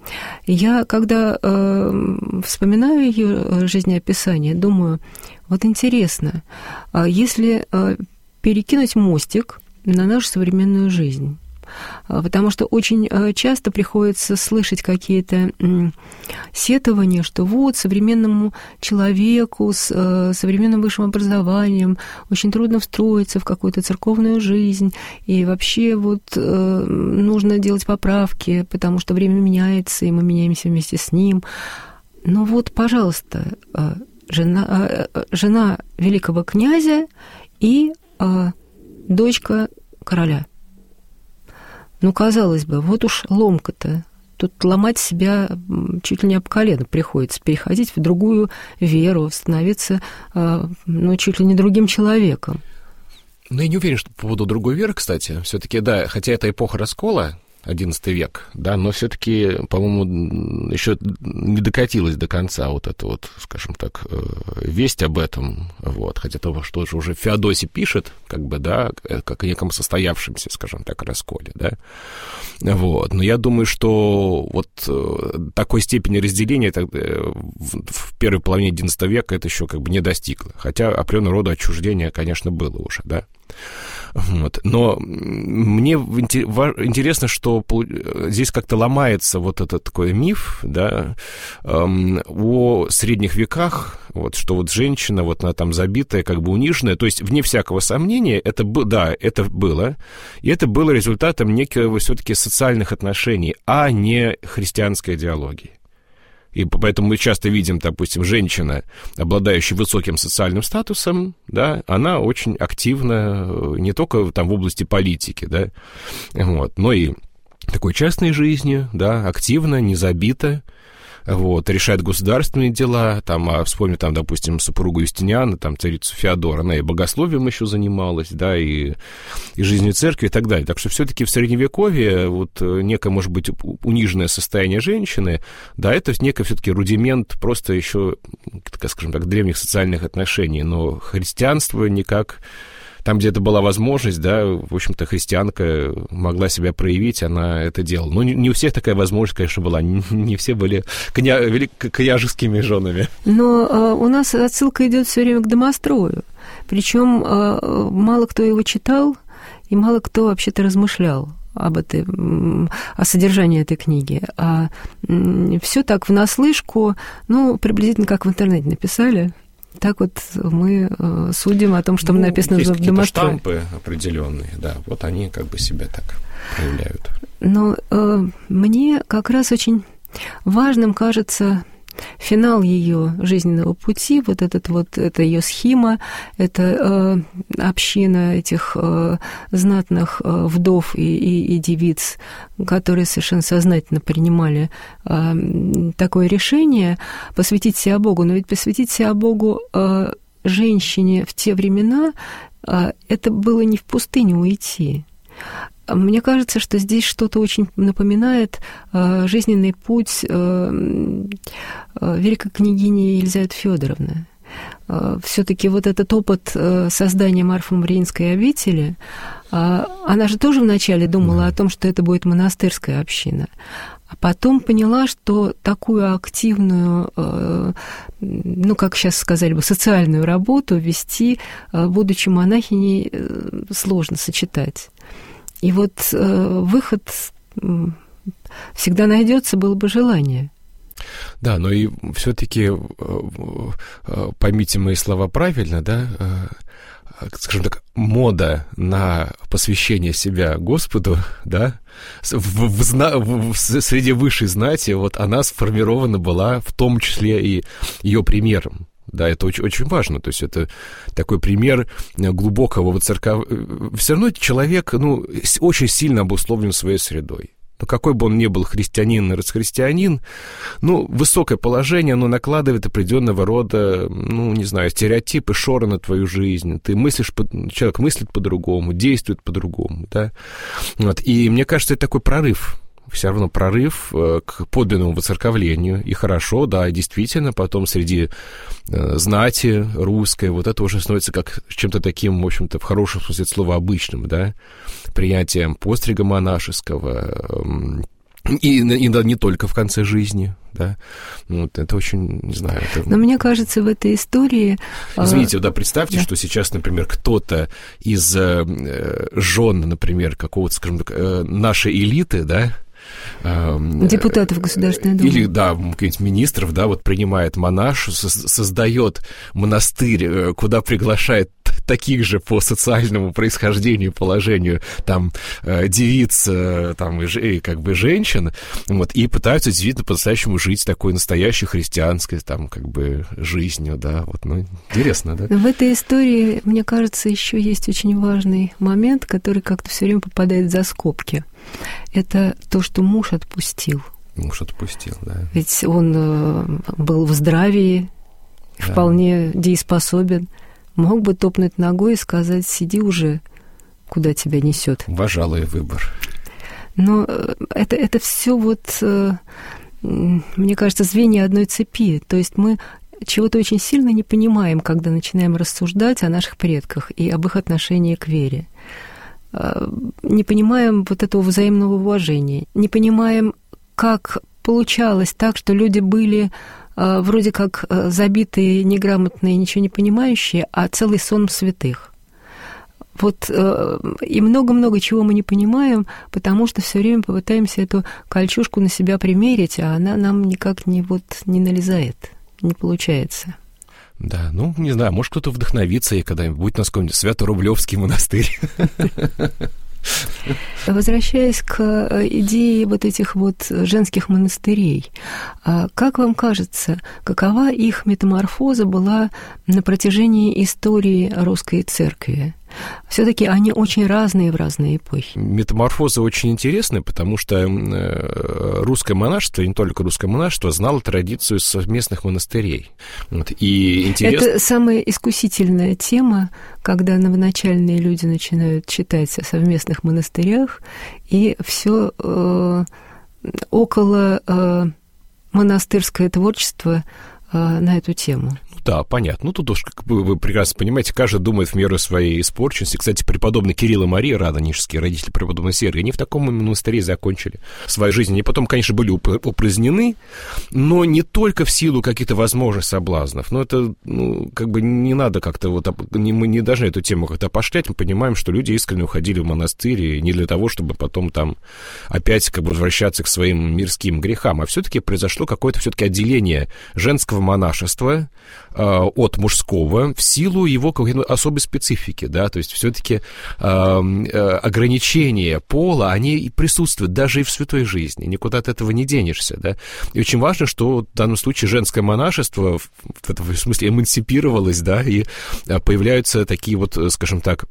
[SPEAKER 2] Я, когда э, вспоминаю ее жизнеописание, думаю, вот интересно, если э, перекинуть мостик на нашу современную жизнь, потому что очень часто приходится слышать какие-то сетования, что вот современному человеку с современным высшим образованием очень трудно встроиться в какую-то церковную жизнь, и вообще вот нужно делать поправки, потому что время меняется, и мы меняемся вместе с ним. Но вот, пожалуйста, жена, жена великого князя и дочка короля. Ну, казалось бы, вот уж ломка-то. Тут ломать себя чуть ли не об колено приходится, переходить в другую веру, становиться, ну, чуть ли не другим человеком.
[SPEAKER 3] Ну, я не уверен, что по поводу другой веры, кстати. Все-таки, да, хотя это эпоха раскола, одиннадцатый век, да, но все-таки, по-моему, еще не докатилась до конца вот эта вот, скажем так, весть об этом, вот, хотя того, что же уже Феодосий пишет, как бы, да, как о неком состоявшемся, скажем так, расколе, да, вот, но я думаю, что вот такой степени разделения в первой половине одиннадцатого века это еще как бы не достигло, хотя определенного рода отчуждение, конечно, было уже, да. Вот. Но мне интересно, что здесь как-то ломается вот этот такой миф, да, эм, о средних веках, вот, что вот женщина, вот она там забитая, как бы униженная, то есть, вне всякого сомнения, это, да, это было, и это было результатом некого все-таки социальных отношений, а не христианской идеологии. И поэтому мы часто видим, допустим, женщина, обладающая высоким социальным статусом, да, она очень активна не только там в области политики, да, вот, но и такой частной жизни, да, активно, не забита, вот, решает государственные дела, там, а вспомню, там, допустим, супругу Юстиниана, там, царицу Феодора, она и богословием еще занималась, да, и, и жизнью церкви и так далее. Так что все-таки в Средневековье вот некое, может быть, униженное состояние женщины, да, это некий все-таки рудимент просто еще, так скажем так, древних социальных отношений, но христианство никак... Там, где это была возможность, да, в общем-то, христианка могла себя проявить, она это делала. Но не, не у всех такая возможность, конечно, была. Не, не все были кня, княжескими женами.
[SPEAKER 2] Но э, у нас отсылка идет все время к домострою. Причем э, мало кто его читал, и мало кто вообще-то размышлял об этой, о содержании этой книги. А все так внаслышку, ну, приблизительно как в интернете написали. Так вот мы судим о том, что ну, написано в домострое.
[SPEAKER 3] Есть штампы определенные, да, вот они как бы себя так проявляют.
[SPEAKER 2] Но э, мне как раз очень важным кажется финал ее жизненного пути, вот этот вот, это ее схема, это э, община этих э, знатных э, вдов и, и, и девиц, которые совершенно сознательно принимали э, такое решение посвятить себя Богу. Но ведь посвятить себя Богу э, женщине в те времена, э, это было не в пустыню уйти. Мне кажется, что здесь что-то очень напоминает э, жизненный путь э, э, великой княгини Елизаветы Фёдоровны. Э, все-таки вот этот опыт э, создания Марфо-Мариинской обители, э, она же тоже вначале думала о том, что это будет монастырская община, а потом поняла, что такую активную, э, ну, как сейчас сказали бы, социальную работу вести, э, будучи монахиней, э, сложно сочетать. И вот э, выход э, всегда найдется, было бы желание.
[SPEAKER 3] Да, но и все-таки э, э, поймите мои слова правильно, да, э, скажем так, мода на посвящение себя Господу, да, в, в, в, в, среди высшей знати, вот она сформирована была в том числе и ее примером. Да, это очень, очень важно, то есть это такой пример глубокого воцерковления. Все равно человек, ну, очень сильно обусловлен своей средой. Ну, какой бы он ни был христианин и расхристианин, ну, высокое положение, оно накладывает определенного рода, ну, не знаю, стереотипы, шоры на твою жизнь. Ты мыслишь, человек мыслит по-другому, действует по-другому, да. Вот. И мне кажется, это такой прорыв. Все равно прорыв к подлинному воцерковлению. И хорошо, да, действительно, потом среди э, знати русской, вот это уже становится как чем-то таким, в общем-то, в хорошем смысле слова обычным, да, принятием пострига монашеского, э, И, и да, не только в конце жизни, да. Вот это очень, не знаю... Это...
[SPEAKER 2] Но мне кажется, в этой истории...
[SPEAKER 3] Извините, да, представьте,
[SPEAKER 2] да.
[SPEAKER 3] что сейчас, например, кто-то из э, жен, например, какого-то, скажем так, э, нашей элиты, да,
[SPEAKER 2] депутатов Государственной Думы.
[SPEAKER 3] Или, да, каких-нибудь министров, да, вот принимает монаш, создает монастырь, куда приглашает таких же по социальному происхождению, положению, там, девиц, там, и, как бы, женщин, вот, и пытаются действительно по-настоящему жить такой настоящей христианской, там, как бы, жизнью, да, вот, ну, интересно, да?
[SPEAKER 2] В этой истории, мне кажется, еще есть очень важный момент, который как-то все время попадает за скобки. Это то, что муж отпустил.
[SPEAKER 3] Муж отпустил, да.
[SPEAKER 2] Ведь он э, был в здравии, да. Вполне дееспособен. Мог бы топнуть ногой и сказать: сиди уже, куда тебя несет.
[SPEAKER 3] Пожалуй, выбор.
[SPEAKER 2] Но это, это все вот, э, мне кажется, звенья одной цепи. То есть мы чего-то очень сильно не понимаем, когда начинаем рассуждать о наших предках и об их отношении к вере. Не понимаем вот этого взаимного уважения, не понимаем, как получалось так, что люди были э, вроде как забитые, неграмотные, ничего не понимающие, а целый сон святых. Вот э, и много-много чего мы не понимаем, потому что все время попытаемся эту кольчужку на себя примерить, а она нам никак не, вот, не налезает, не получается.
[SPEAKER 3] Да, ну, не знаю, может, кто-то вдохновится, и когда-нибудь будет у нас какой-нибудь Свято-Рублевский монастырь.
[SPEAKER 2] Возвращаясь к идее вот этих вот женских монастырей, как вам кажется, какова их метаморфоза была на протяжении истории русской церкви? Все-таки они очень разные в разные эпохи.
[SPEAKER 3] Метаморфоза очень интересная, потому что русское монашество, и не только русское монашество, знало традицию совместных монастырей. Вот, и интересно...
[SPEAKER 2] Это самая искусительная тема, когда новоначальные люди начинают читать о совместных монастырях, и все э, около э, монастырское творчество э, на эту тему.
[SPEAKER 3] Да, понятно. Ну, тут уж, как бы, вы прекрасно понимаете, каждый думает в меру своей испорченности. Кстати, преподобный Кирилл и Мария Радонежские, родители преподобного Сергия, они в таком монастыре закончили свою жизнь. Они потом, конечно, были упразднены, но не только в силу каких-то возможных соблазнов. Но это, ну, как бы не надо как-то вот... Мы не должны эту тему как-то опошлять. Мы понимаем, что люди искренне уходили в монастырь не для того, чтобы потом там опять как бы возвращаться к своим мирским грехам. А все-таки произошло какое-то все-таки отделение женского монашества от мужского в силу его какой-то особой специфики, да, то есть все-таки э, ограничения пола, они присутствуют даже и в святой жизни, никуда от этого не денешься, да, и очень важно, что в данном случае женское монашество в, в, в смысле эмансипировалось, да, и появляются такие вот, скажем так,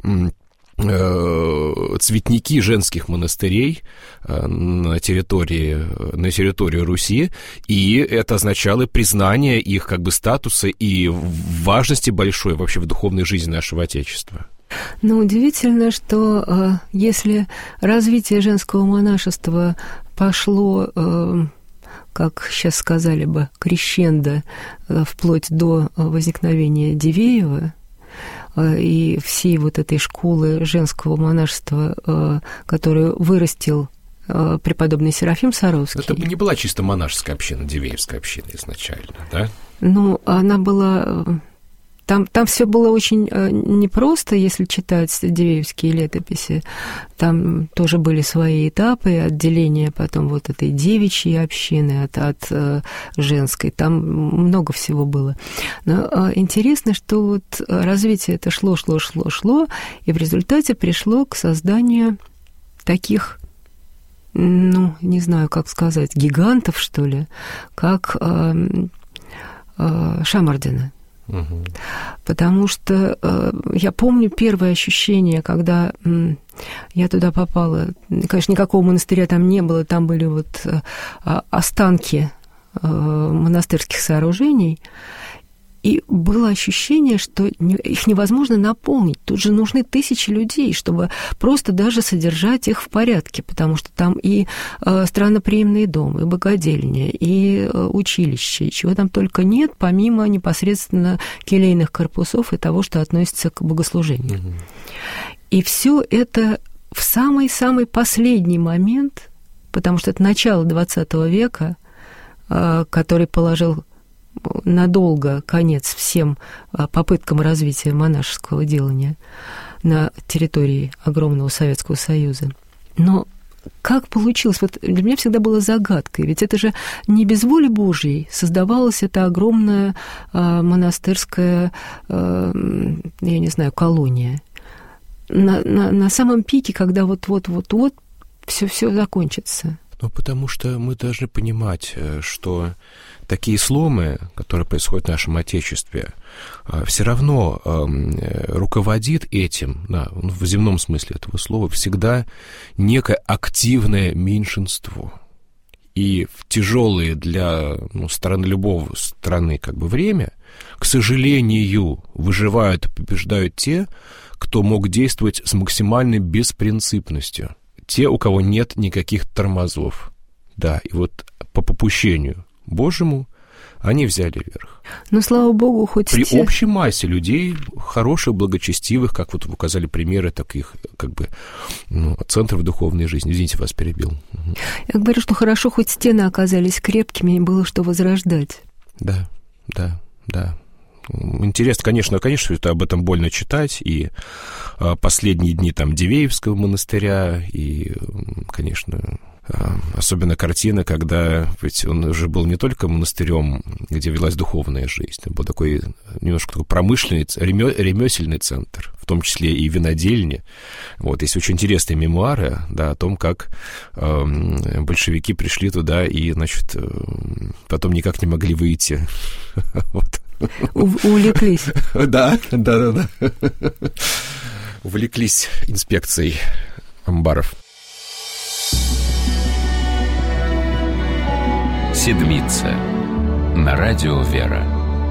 [SPEAKER 3] цветники женских монастырей на территории, на территории Руси, и это означало признание их как бы статуса и важности большой вообще в духовной жизни нашего Отечества.
[SPEAKER 2] Но удивительно, что если развитие женского монашества пошло, как сейчас сказали бы, крещендо, вплоть до возникновения Дивеева, и всей вот этой школы женского монашества, которую вырастил преподобный Серафим Саровский.
[SPEAKER 3] Это не была чисто монашеская община, Дивеевская община изначально, да?
[SPEAKER 2] Ну, она была... Там, там все было очень непросто, если читать дивеевские летописи. Там тоже были свои этапы, отделения потом вот этой девичьей общины от, от женской. Там много всего было. Но интересно, что вот развитие это шло, шло, шло, шло, и в результате пришло к созданию таких, ну, не знаю, как сказать, гигантов, что ли, как э, э, Шамардина. Угу. Потому что э, я помню первое ощущение, когда э, я туда попала. Конечно, никакого монастыря там не было, там были вот э, останки э, монастырских сооружений. И было ощущение, что их невозможно наполнить. Тут же нужны тысячи людей, чтобы просто даже содержать их в порядке, потому что там и э, странноприимный дом, и богадельня, и э, училище, и чего там только нет, помимо непосредственно келейных корпусов и того, что относится к богослужению. Mm-hmm. И все это в самый-самый последний момент потому что это начало двадцатого века, который положил надолго конец всем попыткам развития монашеского делания на территории огромного Советского Союза. Но как получилось? Вот для меня всегда было загадкой, ведь это же не без воли Божьей создавалась эта огромная э, монастырская, э, я не знаю, колония. На, на, на самом пике, когда вот-вот-вот-вот все-все закончится.
[SPEAKER 3] Ну, потому что мы должны понимать, что такие сломы, которые происходят в нашем Отечестве, все равно руководит этим, да, в земном смысле этого слова, всегда некое активное меньшинство. И в тяжелые для ну, страны, любого страны как бы время, к сожалению, выживают и побеждают те, кто мог действовать с максимальной беспринципностью. Те, у кого нет никаких тормозов. Да, и вот по попущению Божьему они взяли верх.
[SPEAKER 2] Но, слава Богу, хоть
[SPEAKER 3] при
[SPEAKER 2] те...
[SPEAKER 3] общей массе людей, хороших, благочестивых, как вот вы указали примеры таких, как бы, ну, центров духовной жизни. Извините, вас перебил.
[SPEAKER 2] Я говорю, что хорошо, хоть стены оказались крепкими, и было что возрождать.
[SPEAKER 3] Да, да, да. Интересно, конечно, конечно, это об этом больно читать, и а, последние дни там Дивеевского монастыря, и, конечно, а, особенно картина, когда ведь он уже был не только монастырем, где велась духовная жизнь, это был такой немножко такой промышленный, ремесельный центр, в том числе и винодельни. Вот, есть очень интересные мемуары, да, о том, как э, большевики пришли туда и, значит, э, потом никак не могли выйти. Вот.
[SPEAKER 2] Увлеклись.
[SPEAKER 3] Да, да, да, да. Увлеклись инспекцией амбаров.
[SPEAKER 1] Седмица. На радио «Вера».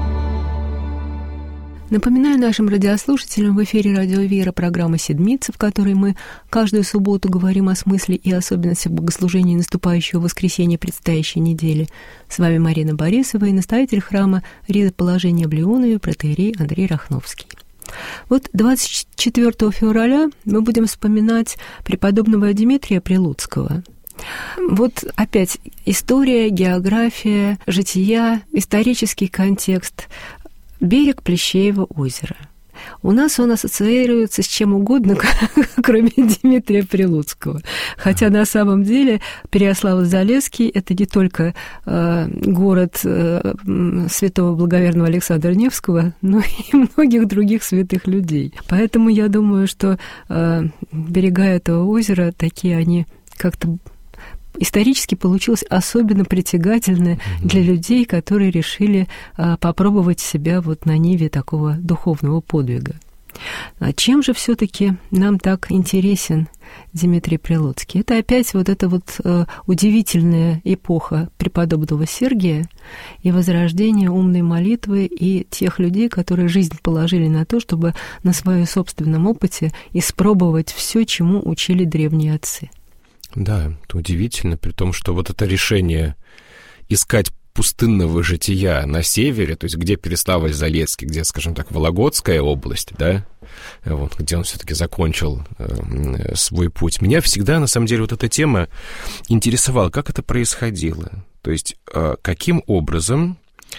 [SPEAKER 2] Напоминаю нашим радиослушателям, в эфире радио «Вера» программа «Седмица», в которой мы каждую субботу говорим о смысле и особенностях богослужения наступающего воскресенья предстоящей недели. С вами Марина Борисова и настоятель храма Ризоположения в Леонове протоиерей Андрей Рахновский. Вот двадцать четвёртого февраля мы будем вспоминать преподобного Дмитрия Прилуцкого. Вот опять история, география, жития, исторический контекст. Берег Плещеева озера. У нас он ассоциируется с чем угодно, кроме Дмитрия Прилуцкого. Хотя на самом деле Переяславль-Залесский – это не только э, город э, святого благоверного Александра Невского, но и многих других святых людей. Поэтому я думаю, что э, берега этого озера такие они как-то исторически получилось особенно притягательное mm-hmm. для людей, которые решили а, попробовать себя вот на ниве такого духовного подвига. А чем же все-таки нам так интересен Дмитрий Прилуцкий? Это опять вот эта вот а, удивительная эпоха преподобного Сергия и возрождения умной молитвы и тех людей, которые жизнь положили на то, чтобы на своем собственном опыте испробовать все, чему учили древние отцы.
[SPEAKER 3] Да, это удивительно, при том, что вот это решение искать пустынного жития на севере, то есть где Переяславль-Залесский, где, скажем так, Вологодская область, да, вот, где он все-таки закончил э, свой путь. Меня всегда, на самом деле, вот эта тема интересовала, как это происходило. То есть э, каким образом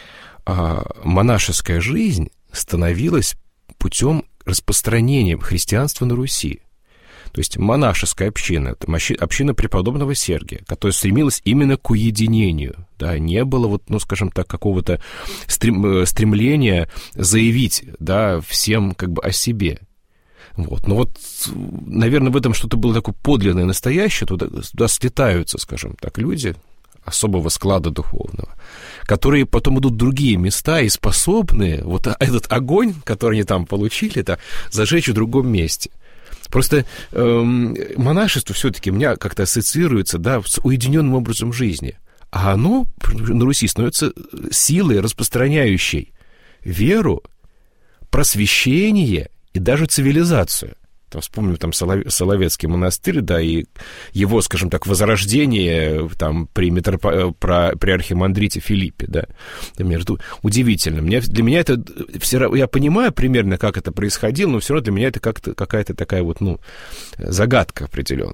[SPEAKER 3] э, монашеская жизнь становилась путем распространения христианства на Руси. То есть монашеская община, это община преподобного Сергия, которая стремилась именно к уединению. Да, не было, вот, ну, скажем так, какого-то стрем, стремления заявить, да, всем как бы о себе. Вот. Но вот, наверное, в этом что-то было такое подлинное, настоящее, туда, туда слетаются, скажем так, люди особого склада духовного, которые потом идут в другие места и способны вот этот огонь, который они там получили, это зажечь в другом месте. Просто эм, монашество все-таки у меня как-то ассоциируется, да, с уединенным образом жизни. А оно на Руси становится силой, распространяющей веру, просвещение и даже цивилизацию. Там, вспомним там Соловецкий монастырь, да, и его, скажем так, возрождение там при, митропо... при архимандрите Филиппе, да. Это удивительно. Мне, для меня это... Все, я понимаю примерно, как это происходило, но все равно для меня это как-то какая-то такая вот, ну, загадка определенная.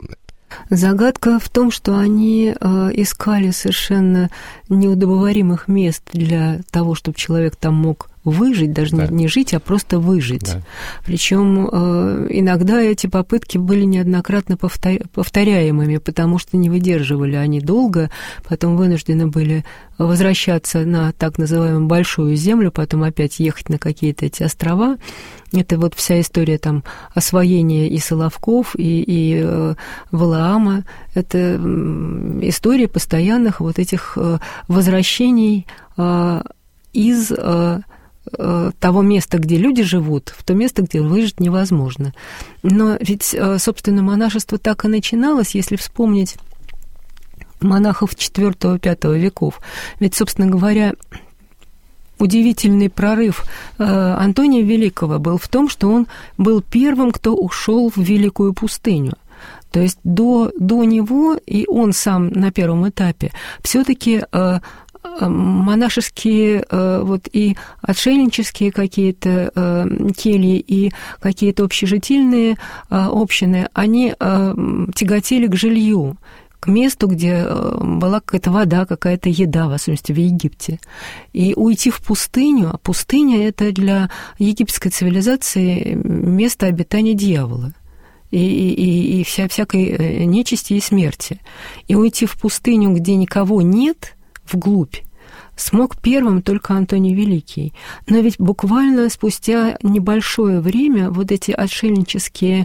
[SPEAKER 2] Загадка в том, что они э, искали совершенно неудобоваримых мест для того, чтобы человек там мог выжить, даже да. не, не жить, а просто выжить. Да. Причем э, иногда эти попытки были неоднократно повтор... повторяемыми, потому что не выдерживали они долго, потом вынуждены были возвращаться на так называемую Большую Землю, потом опять ехать на какие-то эти острова. Это вот вся история там освоения и Соловков, и, и э, Валаама. Это э, история постоянных вот этих э, возвращений э, из э, э, того места, где люди живут, в то место, где выжить невозможно. Но ведь, э, собственно, монашество так и начиналось, если вспомнить монахов четвёртого-пятого веков. Ведь, собственно говоря, удивительный прорыв Антония Великого был в том, что он был первым, кто ушел в Великую пустыню. То есть до, до него, и он сам на первом этапе, все-таки монашеские вот, и отшельнические какие-то кельи и какие-то общежитильные общины, они тяготели к жилью, к месту, где была какая-то вода, какая-то еда, в особенности в Египте. И уйти в пустыню, а пустыня – это для египетской цивилизации место обитания дьявола и, и, и вся, всякой нечисти и смерти. И уйти в пустыню, где никого нет, вглубь, смог первым только Антоний Великий. Но ведь буквально спустя небольшое время вот эти отшельнические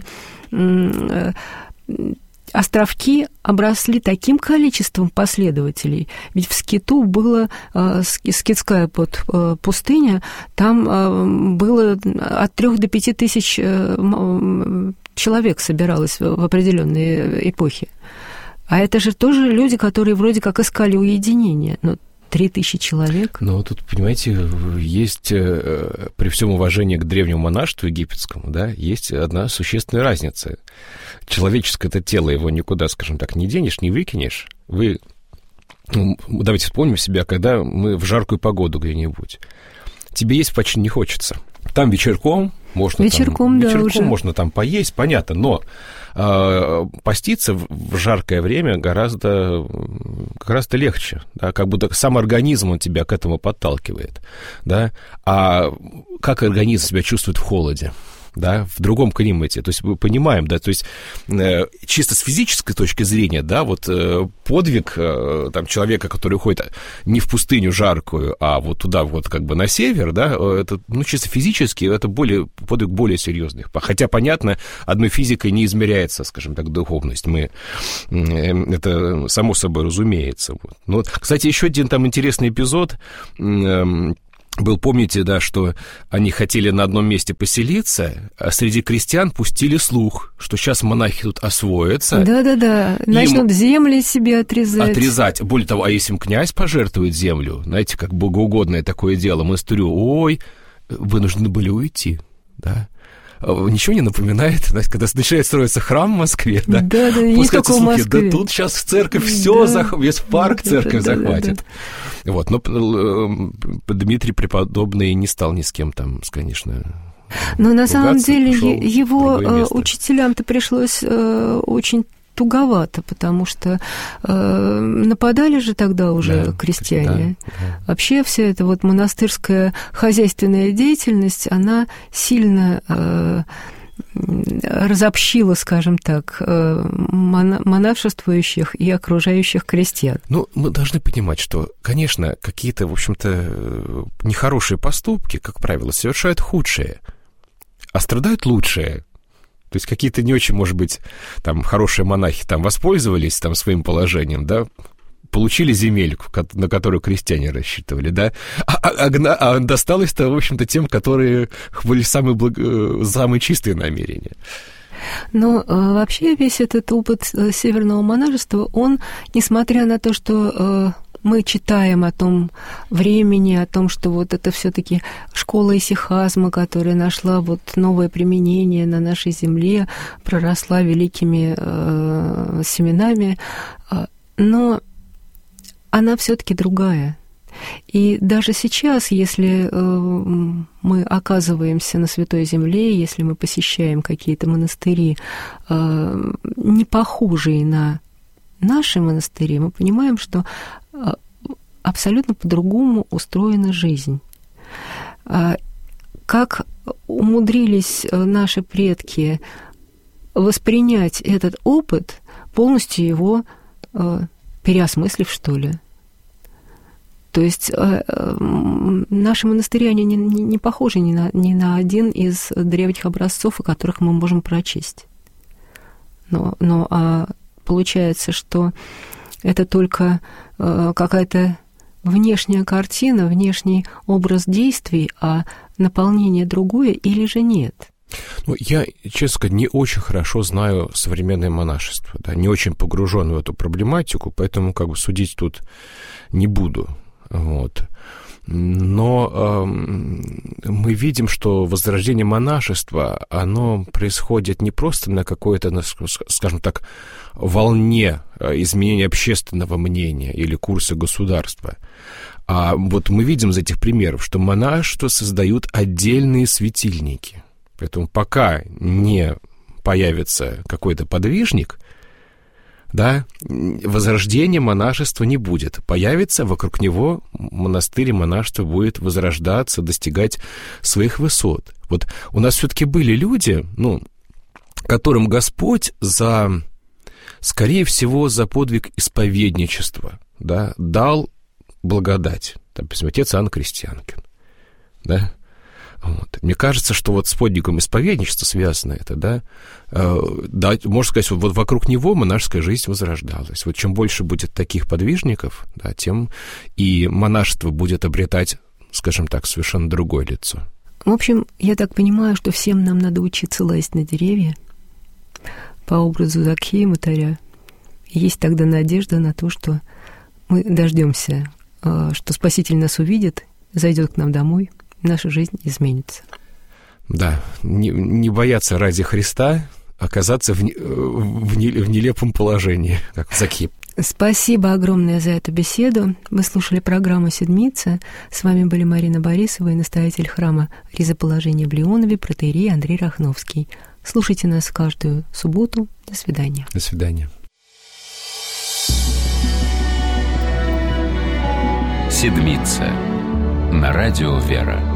[SPEAKER 2] островки обросли таким количеством последователей. Ведь в Скиту была э, скитская под, э, пустыня, там э, было от трех до пяти тысяч э, человек собиралось в, в определенные эпохи. А это же тоже люди, которые вроде как искали уединение. Но три тысячи человек.
[SPEAKER 3] Ну, тут, понимаете, есть, при всем уважении к древнему монашеству египетскому, да, есть одна существенная разница. Человеческое это тело, его никуда, скажем так, не денешь, не выкинешь. Вы, ну, давайте вспомним себя, когда мы в жаркую погоду где-нибудь. Тебе есть почти не хочется. Там вечерком можно,
[SPEAKER 2] вечерком,
[SPEAKER 3] там,
[SPEAKER 2] да,
[SPEAKER 3] вечерком
[SPEAKER 2] уже.
[SPEAKER 3] можно там поесть, понятно, но э, поститься в, в жаркое время гораздо, гораздо легче, да, как будто сам организм он тебя к этому подталкивает, да, а как организм себя чувствует в холоде? Да, в другом климате. То есть мы понимаем, да, то есть э, чисто с физической точки зрения, да, вот э, подвиг э, там, человека, который уходит не в пустыню жаркую, а вот туда вот как бы на север, да, это, ну, чисто физически это более, подвиг более серьезный. Хотя, понятно, одной физикой не измеряется, скажем так, духовность. Мы, э, это само собой разумеется. Вот. Но, кстати, еще один там интересный эпизод э, был, помните, да, что они хотели на одном месте поселиться, а среди крестьян пустили слух, что сейчас монахи тут освоятся.
[SPEAKER 2] Да-да-да, начнут земли себе отрезать.
[SPEAKER 3] Отрезать. Более того, а если им князь пожертвует землю, знаете, как богоугодное такое дело, монастырю, ой, вынуждены были уйти, да. Ничего не напоминает, знаете, когда начинает строиться храм в Москве, да?
[SPEAKER 2] Да, да, не только в Москве.
[SPEAKER 3] Да тут сейчас церковь все, да, зах... весь парк да, церковь да, захватит. Да, да. Вот, но Дмитрий Преподобный не стал ни с кем там, конечно.
[SPEAKER 2] Но на самом деле его учителям-то пришлось очень туговато, потому что э, нападали же тогда уже да, крестьяне. Да, да. Вообще вся эта вот монастырская хозяйственная деятельность, она сильно э, разобщила, скажем так, э, монашествующих и окружающих крестьян.
[SPEAKER 3] Ну, мы должны понимать, что, конечно, какие-то, в общем-то, нехорошие поступки, как правило, совершают худшие, а страдают лучшие. То есть какие-то не очень, может быть, там, хорошие монахи там воспользовались там своим положением, да, получили земельку, на которую крестьяне рассчитывали, да, а, а, а досталось-то, в общем-то, тем, которые были самые, благо... самые чистые намерения.
[SPEAKER 2] Но вообще весь этот опыт северного монашества, он, несмотря на то, что мы читаем о том времени, о том, что вот это все-таки школа исихазма, которая нашла вот новое применение на нашей земле, проросла великими э, семенами, но она все-таки другая. И даже сейчас, если мы оказываемся на Святой Земле, если мы посещаем какие-то монастыри, не похожие на наши монастыри, мы понимаем, что абсолютно по-другому устроена жизнь. Как умудрились наши предки воспринять этот опыт, полностью его переосмыслив, что ли. То есть наши монастыри, они не, не похожи ни на, ни на один из древних образцов, о которых мы можем прочесть. Но, но а получается, что это только какая-то внешняя картина, внешний образ действий, а наполнение другое или же нет?
[SPEAKER 3] Ну, я, честно сказать, не очень хорошо знаю современное монашество, да, не очень погружен в эту проблематику, поэтому как бы судить тут не буду. Вот. Но э, мы видим, что возрождение монашества, оно происходит не просто на какой-то, скажем так, волне изменения общественного мнения или курса государства. А вот мы видим из этих примеров, что монашество создают отдельные светильники. Поэтому пока не появится какой-то подвижник, да, возрождения монашества не будет. Появится вокруг него монастырь, и монашество будет возрождаться, достигать своих высот. Вот у нас все-таки были люди, ну, которым Господь за, скорее всего, за подвиг исповедничества, да, дал благодать. Допустим, отец Иоанн Крестьянкин, да. Вот. Мне кажется, что вот с подвигом исповедничества связано это, да, э, да, можно сказать, вот вокруг него монашеская жизнь возрождалась. Вот чем больше будет таких подвижников, да, тем и монашество будет обретать, скажем так, совершенно другое лицо.
[SPEAKER 2] В общем, я так понимаю, что всем нам надо учиться лазить на деревья по образу Закхея Мытаря. Есть тогда надежда на то, что мы дождемся, э, что Спаситель нас увидит, зайдет к нам домой, наша жизнь изменится.
[SPEAKER 3] Да, не, не бояться ради Христа оказаться в, в, в нелепом положении, как Закхей.
[SPEAKER 2] Спасибо огромное за эту беседу. Вы слушали программу «Седмица». С вами были Марина Борисова и настоятель храма Ризоположения в Леонове, протоиерей Андрей Рахновский. Слушайте нас каждую субботу. До свидания.
[SPEAKER 3] До свидания.
[SPEAKER 1] «Седмица» на радио «Вера».